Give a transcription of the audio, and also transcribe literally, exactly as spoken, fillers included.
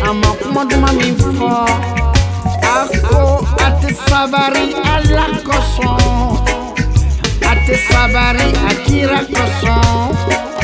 amakumadu mami fo ako ate sabari ala koson ate sabari akira koson